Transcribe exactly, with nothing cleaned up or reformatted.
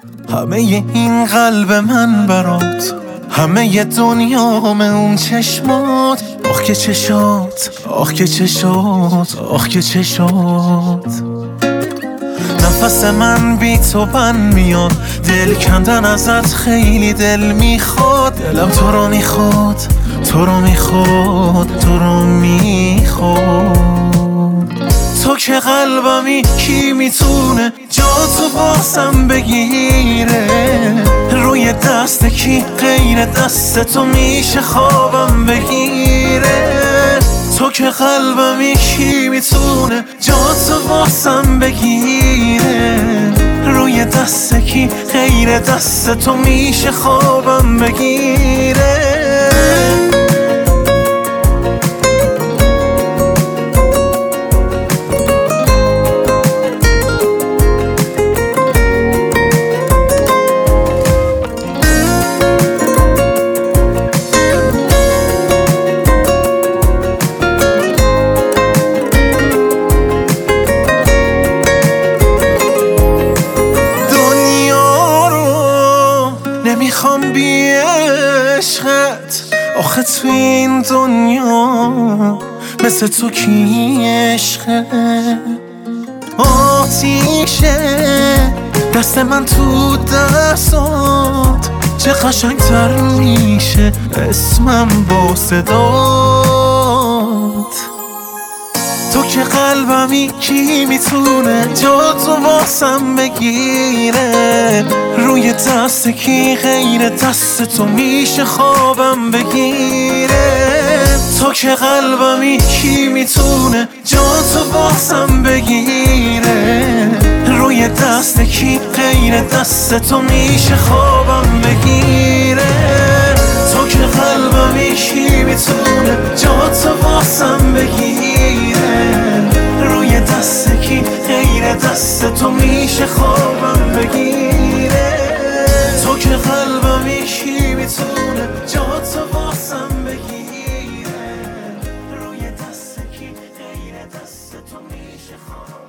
همه این قلب من برات، همه دنیام اون چشمات. آخ که چشات، آخ که چشات، آخ که چشات. نفس من بی تو بند میاد، دل کندن ازت خیلی دل میخواد. دلم تو رو میخواد، تو رو میخواد، تو رو میخواد. تو که قلبمی کی میتونه جا تو بازم بگیره؟ روی دست کی غیر دست تو میشه خوابم بگیره؟ تو که قلبمی کی میتونه جا تو بازم بگیره؟ روی دست کی غیر دست تو میشه خوابم بگیره؟ نمیخوام بی عشقت، آخه تو این دنیا مثل تو کی عشقه؟ آتیشه دست من تو دستات، چه قشنگتر میشه اسمم با صدات. تو که قلبمی کی میتونه جا تو واسم بگیره؟ روی دست کی غیر دست تو میشه خوابم بگیره؟ تو که قلبمی کی میتونه جا تو واسم بگیره؟ روی دست کی غیر دست تو میشه خوابم بگیره؟ تو که قلبمی کی میتونه جا تو واسم بگیره؟ روی دست کی غیر دست تو میشه خوابم بگیره؟ تو که قلبمی کی میتونه جا تو واسم بگیره؟ روی دست کی غیر دست تو میشه خوابم